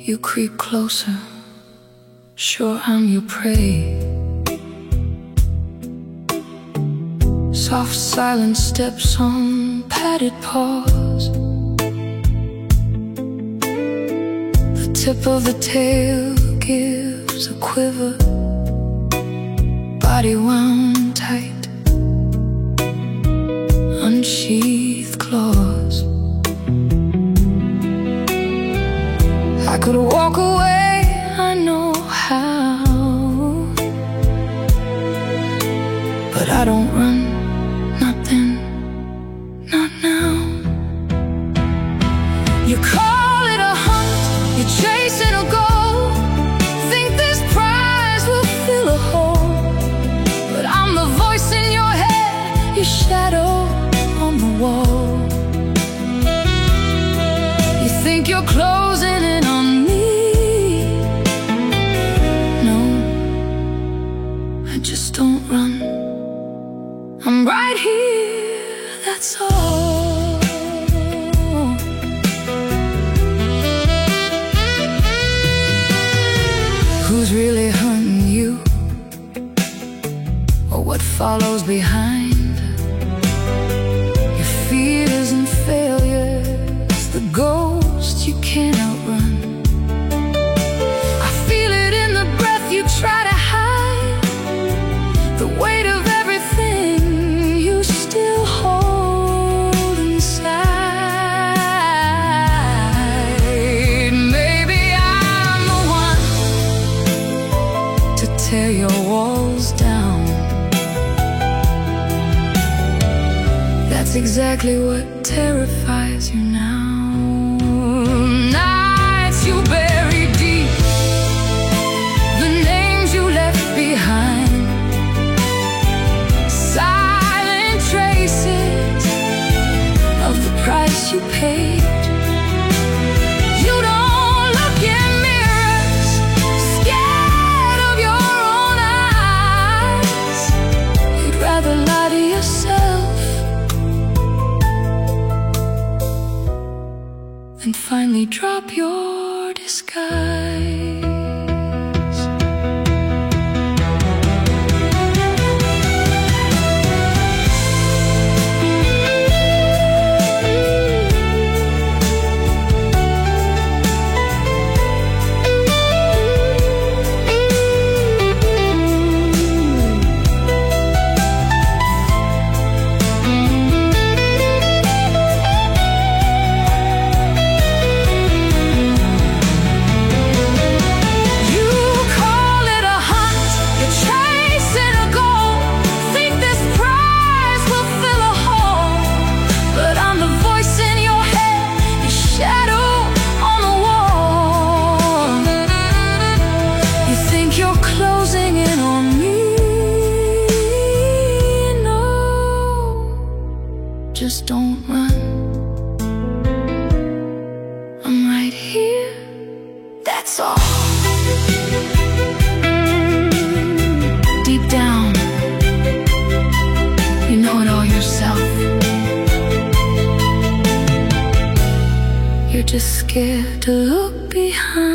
You creep closer, sure I'm your prey. Soft silent steps on padded paws. The tip of the tail gives a quiver, body wound tight, unsheathed claws. I could walk away, I know how, but I don't run, not then, not now. You call it a hunt, you're chasing a goal, think this prize will fill a hole, but I'm the voice in your head, your shadow on the wall. You think you're closing in on me? No, I just don't run, I'm right here, that's all. Who's really hurting you? Or what follows behind? Your fears and failures, the ghosts you can't outrun. I feel it in the breath you try to hide, the weight of everything you still hold inside. Maybe I'm the one to tear your walls down. That's exactly what terrifies you now. Nights you bury deep, the names you left behind, silent traces of the price you paid. You don't look in mirrors, scared of your own eyes. You'd rather lie to yourself and finally drop your disguise. Just don't run, I'm right here, that's all. Deep down, you know it all yourself. You're just scared to look behind.